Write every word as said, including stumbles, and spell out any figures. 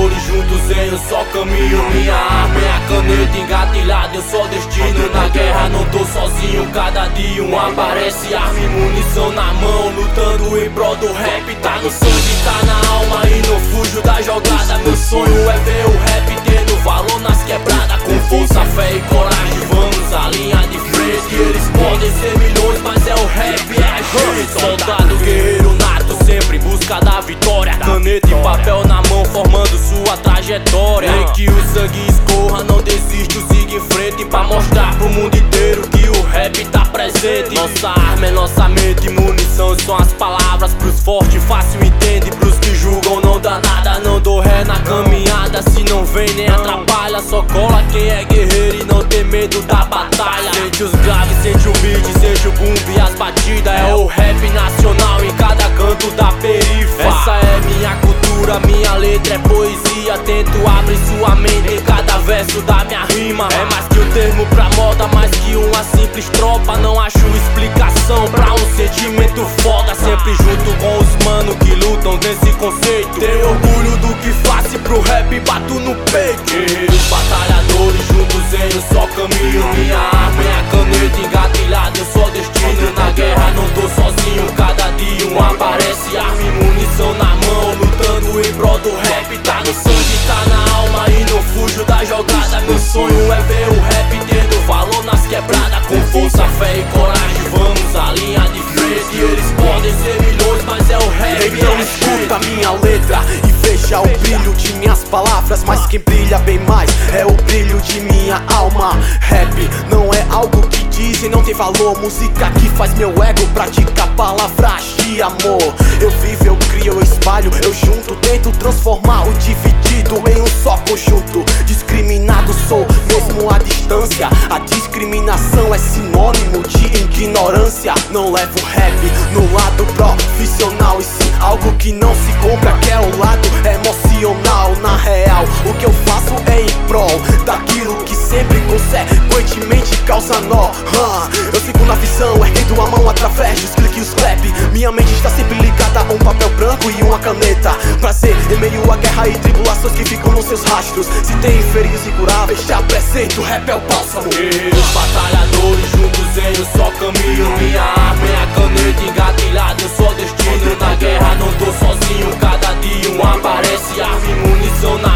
batalhadores juntos em um só caminho. Minha arma é a caneta engatilhada, eu sou destino. Na guerra não tô sozinho, cada dia um aparece arma e munição na mão, lutando em prol do rap. Tá no sangue, tá na alma e não fujo da jogada. Meu sonho é ver o rap tendo valor nas quebradas. Com força, fé e coragem, vamos à linha de frente. Eles podem ser milhões, mas é o rap, é a gente. Soldado guerreiro nato, sempre em busca da vitória. Caneta e papel na mão, formando sua trajetória. Nem que o sangue escorra, não desisto, siga em frente, pra mostrar pro mundo inteiro que o rap tá presente. Nossa arma é nossa mente, munição são as palavras. Pros fortes fácil entende, pros que julgam não dá nada. Não dou ré na caminhada, se não vem nem atrapalha. Só cola quem é guerreiro e não tem medo da batalha. Sente os graves, sente o beat, sente o boom e as batidas. É o rap nacional em cada canto da perifa. Essa é minha cultura, minha letra é poesia. Tento abrir sua mente em cada verso da minha rima. É mais que um termo pra moda, mais que uma simples tropa. Não acho explicação pra um sentimento foda. Sempre junto com os mano que lutam desse conceito. Tenho orgulho do que faço e pro rap bato no peito. Guerreiros batalhadores juntos em um só caminho. Minha arma é a caneta engatilhada, eu sou destino. Na guerra não tô sozinho, cada dia um aparece arma e munição na mão, lutando em prol do rap. Tá no sangue, tá na alma e não fujo da jogada. Meu sonho é ver o rap tendo valor nas quebradas. Com força, fé e coragem, vamos à linha de frente. Eles podem ser milhões, mas é o rap. Então escuta minha letra e veja o brilho de minhas palavras. Mas quem brilha bem mais é o brilho de minha alma. Rap não é algo que dizem, não tem valor. Música que faz meu ego praticar palavras de amor. Eu vivo, eu crio, eu espalho, eu junto, tento transformar o dividido em um só conjunto. Discriminado sou, mesmo à distância. A discriminação é sinônimo de ignorância. Não levo rap no lado profissional, e sim algo que não se compra, que é o lado emocional. Na real, o que eu faço é em prol daquilo que sempre consequentemente causa nó. uh, Eu sigo na visão, erguendo a mão através dos cliques e os clap. Minha mente está sempre ligada a um papel branco e uma caneta. Prazer em meio à guerra e tribulações que ficam nos seus rastros. Se tem feridos incuráveis, te apresento, o rap é o bálsamo. Guerreiros batalhadores juntos em um só caminho. Minha arma é a caneta engatilhada, eu sou destino. Na guerra não tô sozinho, cada dia um aparece arma e munição na